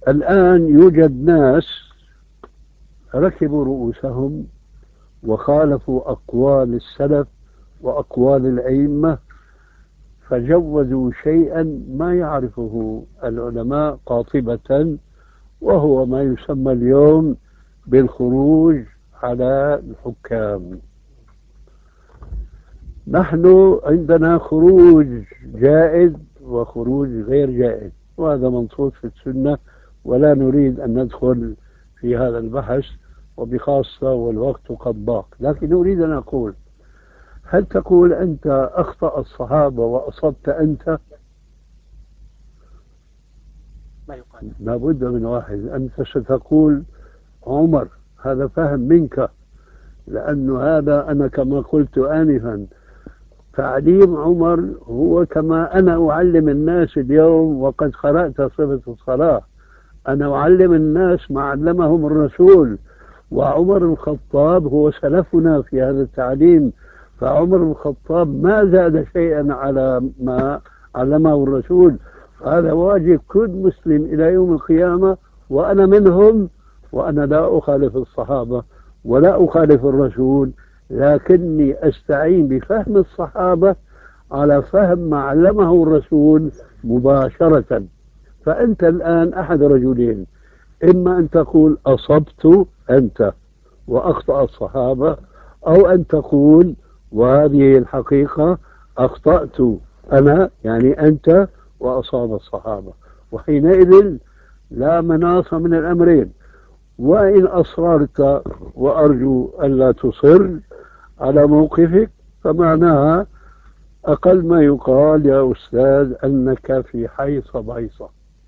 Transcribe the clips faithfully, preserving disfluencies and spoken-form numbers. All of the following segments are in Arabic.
الآن يوجد ناس ركبوا رؤوسهم وخالفوا أقوال السلف وأقوال الأئمة، فجوزوا شيئا ما يعرفه العلماء قاطبة، وهو ما يسمى اليوم بالخروج على الحكام. نحن عندنا خروج جائز وخروج غير جائز، وهذا منصوص في السنة، ولا نريد أن ندخل في هذا البحث، وبخاصة والوقت قد ضاق. لكن أريد أن أقول: هل تقول أنت أخطأ الصحابة وأصبت أنت؟ ما يقال. لابد من واحد. أنت ستقول عمر، هذا فهم منك، لأن هذا أنا كما قلت آنفا تعليم عمر هو كما أنا أعلم الناس اليوم، وقد قرأت صفة الصلاة. أنا أعلم الناس ما علمهم الرسول، وعمر الخطاب هو سلفنا في هذا التعليم، فعمر الخطاب ما زاد شيئا على ما علمه الرسول. هذا واجب كل مسلم إلى يوم القيامة، وأنا منهم، وأنا لا أخالف الصحابة ولا أخالف الرسول، لكني أستعين بفهم الصحابة على فهم ما علمه الرسول مباشرة. فأنت الآن أحد رجلين: إما أن تقول أصبت أنت وأخطأ الصحابة، أو أن تقول وهذه الحقيقة أخطأت أنا يعني أنت وأصاب الصحابة. وحينئذ لا مناص من الأمرين. وإن أصررت، وأرجو ألا تصر على موقفك، فمعناها أقل ما يقال يا أستاذ أنك في حيصة بيصة،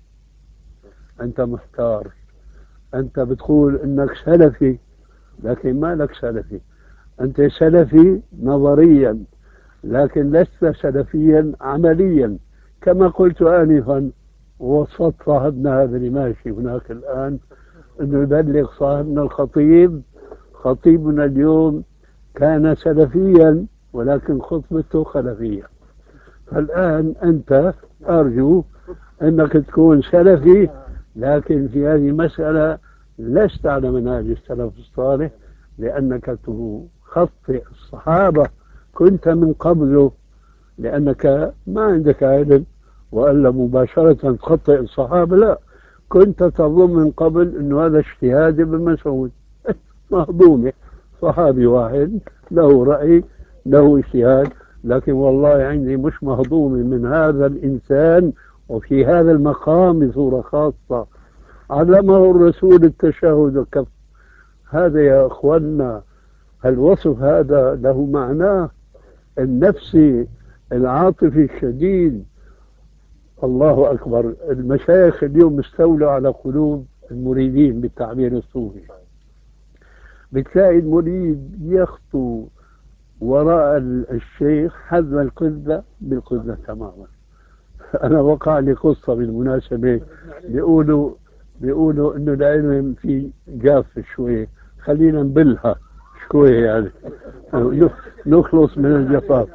أنت محتار. أنت بتقول أنك سلفي، لكن ما لك سلفي. أنت سلفي نظريا، لكن لست سلفيا عمليا. كما قلت آنفا، وصفت صاحبنا هذا اللي ماشي هناك الآن أنه يبلغ صاحبنا الخطيب: خطيبنا اليوم كان سلفيا ولكن خطبته خلفية. فالآن أنت أرجو أنك تكون سلفي، لكن في هذه المسألة لست على منهج السلف الصالح، لأنك تخطئ الصحابة كنت من قبله، لأنك ما عندك علم، وألا مباشرة تخطئ الصحابة. لا، كنت تظن من قبل أنه هذا اجتهاد ابن مسعود مهضومة، صحابي واحد له رأي له اجتهاد، لكن والله عندي مش مهضومة من هذا الإنسان، وفي هذا المقام بصورة خاصة علمه الرسول التشهد والكف. هذا يا أخوانا الوصف هذا له معناه النفسي العاطفي الشديد. الله أكبر، المشايخ اليوم استولوا على قلوب المريدين بالتعبير الصوفي. بتلاقي المريد يخطو وراء الشيخ حذو القذة بالقذة تماما. أنا وقع لي قصة بالمناسبة، بيقولوا بيقولوا إنه العلم في جاف شوي، خلينا نبلها شوي يعني نخلص من الجفاف.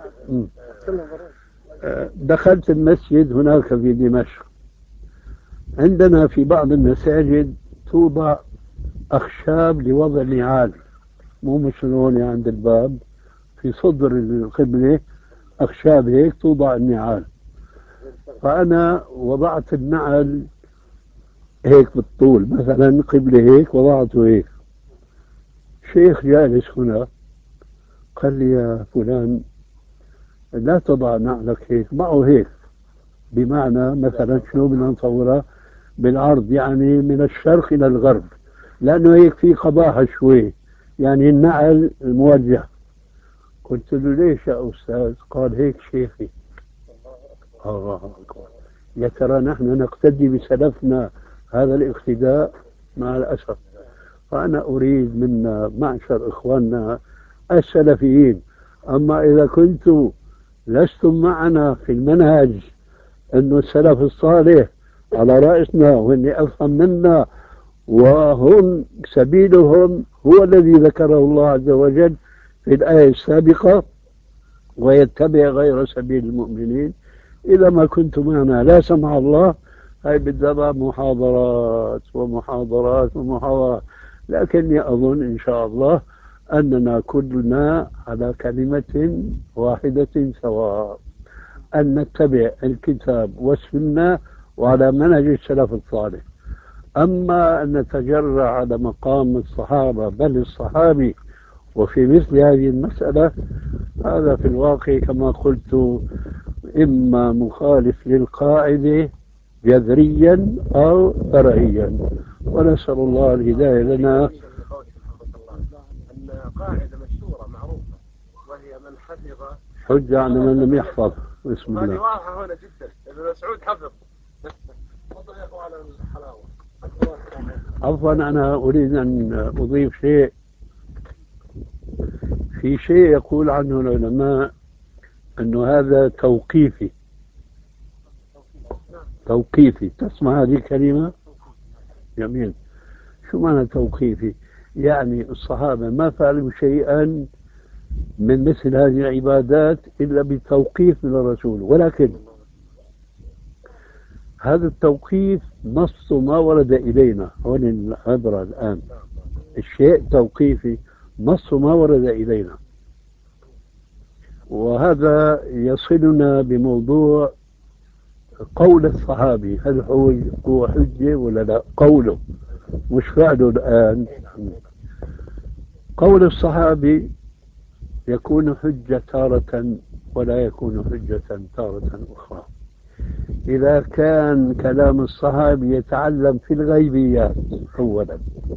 دخلت المسجد هناك في دمشق. عندنا في بعض المساجد توضع أخشاب لوضع نعال، مو مثل هون عند الباب في صدر القبلة أخشاب هيك توضع النعال. فأنا وضعت النعل هيك بالطول، مثلا قبلة هيك وضعته هيك. شيخ جالس هنا قال لي: يا فلان لا تضع نعلك هيك، ضعه هيك. بمعنى مثلا شنو بدنا نصورها بالعرض، يعني من الشرق إلى الغرب، لأنه هيك في قباحة شوي، يعني النعل الموجه. قلت له: ليش يا أستاذ؟ قال: هيك شيخي. الله أكبر. يا ترى نحن نقتدي بسلفنا هذا الاقتداء؟ مع الأسف. فأنا أريد منا معشر إخواننا السلفيين، أما إذا كنتم لستم معنا في المنهج أنه السلف الصالح على رأسنا وإن أفهم منا، وهم سبيلهم هو الذي ذكره الله عز وجل في الآية السابقة: ويتبع غير سبيل المؤمنين. إذا ما كنتم معنا لا سمح الله، هاي بالضبط محاضرات ومحاضرات ومحاضرات، لكني أظن إن شاء الله أننا كلنا على كلمة واحدة سواء، أن نتبع الكتاب والسنة وعلى منهج السلف الصالح. أما أن نتجرع على مقام الصحابة بل الصحابي وفي مثل هذه المسألة، هذا في الواقع كما قلت إما مخالف للقاعدة جذريا أو فرعيا، ونسأل الله الهداية لنا. أن قاعدة مشهورة معروفة وهي من حفظ حجة على من لم يحفظ. بسم هذه الله. واضحة هنا جدا، ابن مسعود حفظ. تفضل يا أخوان على الحلاوة. عفوا، أنا أريد أن أضيف شيء. في شيء يقول عنه العلماء أنه هذا توقيفي. توقيفي، تسمع هذه الكلمة؟ جميل. شو معنى توقيفي؟ يعني الصحابة ما فعلوا شيئا من مثل هذه العبادات إلا بتوقيف من الرسول، ولكن هذا التوقيف نص ما ورد إلينا. هون العبرة الآن، الشيء توقيفي نص ما ورد إلينا، وهذا يصلنا بموضوع قول الصحابي. هل هو هو حجة ولا لا؟ قوله مش فعله الآن. قول الصحابي يكون حجة تارة ولا يكون حجة تارة أخرى. إذا كان كلام الصحابي يتعلم في الغيبيات أولا،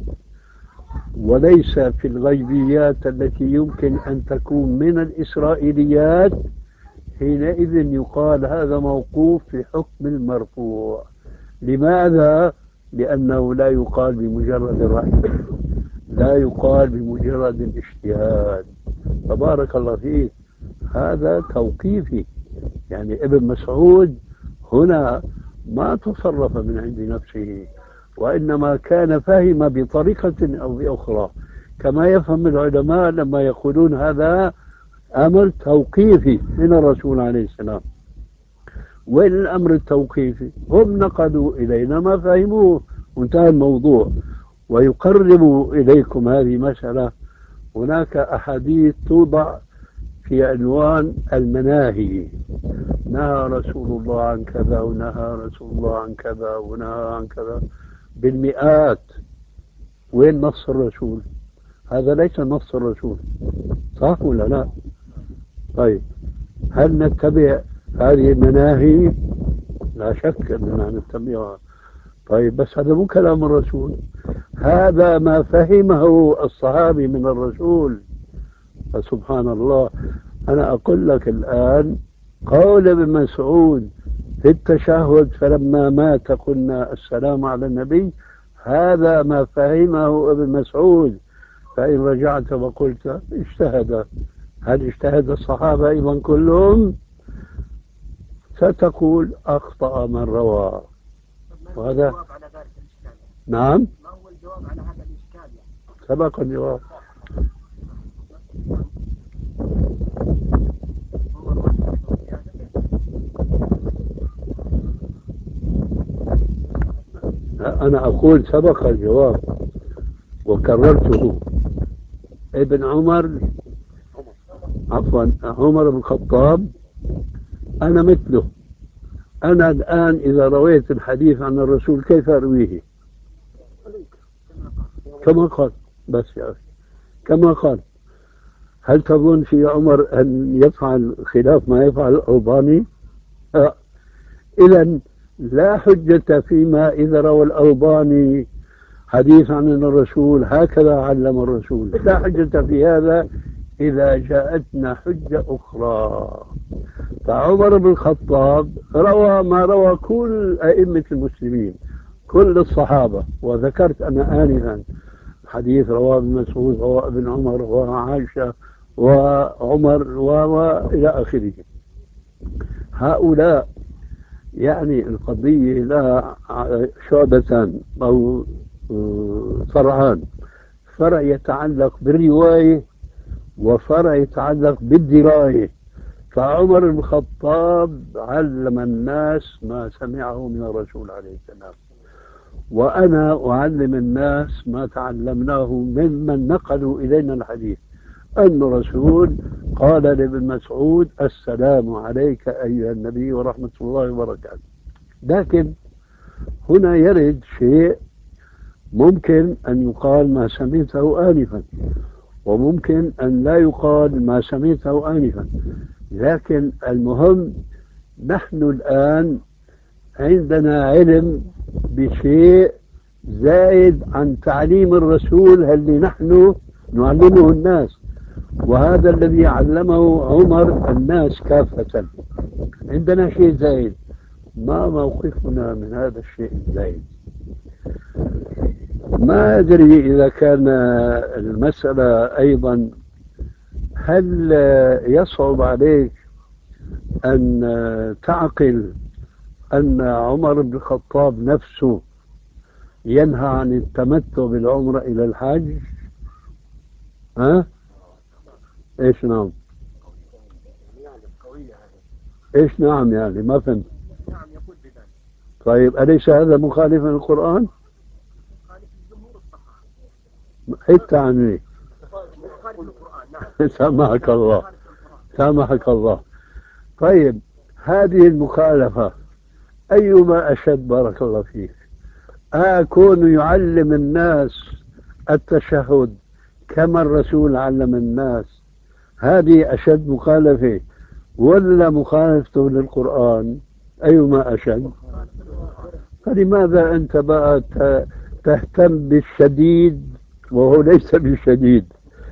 وليس في الغيبيات التي يمكن أن تكون من الإسرائيليات، حينئذ يقال هذا موقوف في حكم المرفوع. لماذا؟ لأنه لا يقال بمجرد الرأي، لا يقال بمجرد الاجتهاد. تبارك الله فيك، هذا توقيفي. يعني ابن مسعود هنا ما تصرف من عند نفسه، وإنما كان فهم بطريقة أو بأخرى، كما يفهم العلماء لما يقولون هذا أمر توقيفي من الرسول عليه السلام. وين الأمر التوقيفي؟ هم نقلوا إلينا ما فهموه وانتهى الموضوع. ويقرب إليكم هذه مسألة، هناك أحاديث توضع في عنوان المناهي. نهى رسول الله عن كذا، ونهى رسول الله عن كذا، ونهى عن كذا بالمئات. وين نص الرسول؟ هذا ليس نص الرسول، صح ولا لا؟ طيب، هل نتبع هذه المناهي؟ لا شك أننا نتبعها. طيب، بس هذا مو كلام الرسول، هذا ما فهمه الصحابي من الرسول. فسبحان الله، أنا أقول لك الآن قول ابن مسعود في التشهد فلما مات قلنا السلام على النبي، هذا ما فهمه ابن مسعود. فإن رجعت وقلت اجتهد، هل اجتهد الصحابة أيضا كلهم؟ ستقول أخطأ من روى. وهذا نعم، ما هو الجواب على هذا الإشكال؟ سبق الجواب. أنا أقول سبق الجواب وكررته. ابن عمر، عفوا عمر بن الخطاب، أنا مثله. أنا الآن إذا رويت الحديث عن الرسول كيف أرويه؟ كما قال. بس يا أخي كما قال. هل تظن في عمر أن يفعل خلاف ما يفعل الألباني؟ إذا لا حجة فيما إذا روى الألباني حديث عن الرسول هكذا علم الرسول، لا حجة في هذا إذا جاءتنا حجة أخرى. فعمر بن الخطاب روى ما روى كل أئمة المسلمين، كل الصحابة، وذكرت أنا آنفا حديث رواه ابن مسعود، رواه ابن عمر، رواه عائشة وعمر وإلى آخره. هؤلاء يعني القضية لها شعبتان أو فرعان: فرع يتعلق بالرواية، وفرع يتعلق بالدراية. فعمر بن الخطاب علم الناس ما سمعه من الرسول عليه السلام، وأنا أعلم الناس ما تعلمناه ممن نقلوا إلينا الحديث، أن الرسول قال لابن مسعود: السلام عليك أيها النبي ورحمة الله وبركاته. لكن هنا يرد شيء ممكن أن يقال ما سمعته آنفا، وممكن أن لا يقال ما سمعته آنفا، لكن المهم نحن الآن عندنا علم بشيء زائد عن تعليم الرسول اللي نحن نعلمه الناس، وهذا الذي علمه عمر الناس كافة. عندنا شيء زائد، ما موقفنا من هذا الشيء الزائد؟ ما أدري إذا كان المسألة أيضا، هل يصعب عليك أن تعقل أن عمر بن الخطاب نفسه ينهى عن التمتع بالعمرة إلى الحج؟ ها؟ إيش نعم؟ إيش نعم يعني؟ ما فهمت. نعم يقول بذلك. طيب أليس هذا مخالف للقرآن؟ مخالف لجمهور الصحابة. حتى عني. مخالف للقرآن. نعم. سامحك الله، سامحك الله. طيب هذه المخالفة أيما أشد؟ بارك الله فيك. أكون يعلم الناس التشهد كما الرسول علم الناس، هذه أشد مخالفة ولا مخالفته للقرآن؟ أيما أشد؟ فلماذا أنت بقى تهتم بالشديد وهو ليس بالشديد،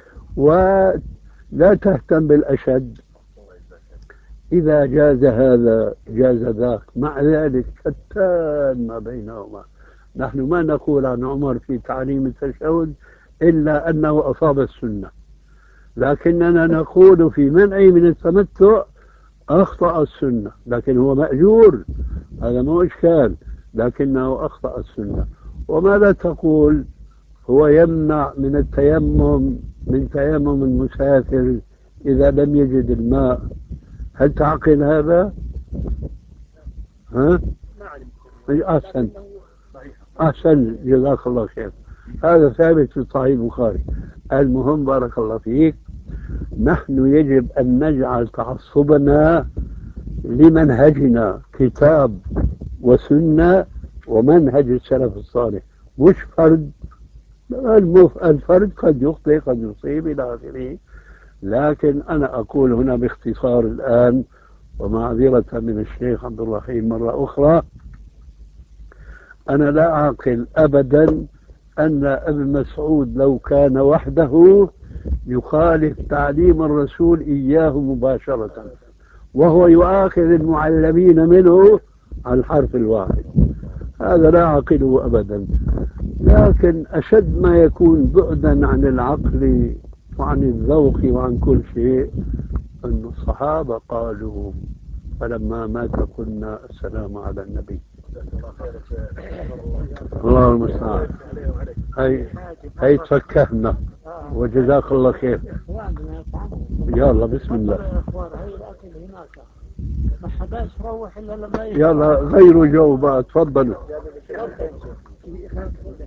ولا تهتم بالأشد؟ إذا جاز هذا جاز ذاك، مع ذلك شتان ما بينهما. نحن ما نقول عن عمر في تعليم التشهد إلا أنه أصاب السنة، لكننا نقول في منعه من التمتع أخطأ السنة، لكن هو مأجور، هذا مو إشكال، لكنه أخطأ السنة. وماذا تقول؟ هو يمنع من التيمم من تيمم المسافر إذا لم يجد الماء، هل تعقل هذا؟ ها؟ أحسن أحسن، جزاك الله خير. هذا ثابت في صحيح البخاري. المهم بارك الله فيك، نحن يجب أن نجعل تعصبنا لمنهجنا كتاب وسنة ومنهج السلف الصالح، مش فرد. الفرد قد يخطئ قد يصيب إلى آخره، لكن أنا أقول هنا باختصار الآن ومعذرة من الشيخ عبد الرحيم مرة أخرى، أنا لا أعقل أبدا أن ابن مسعود لو كان وحده يخالف تعليم الرسول إياه مباشرة، وهو يؤاخذ المعلمين منه على الحرف الواحد، هذا لا أعقله أبدا. لكن أشد ما يكون بعدا عن العقل وعن الذوق وعن كل شيء أن الصحابة قالوا فلما مات قلنا السلام على النبي. الله المستعان. هي هي تفكهنا وجزاك الله خير. يلا بسم الله. يلا غيروا جو بقى، تفضلوا.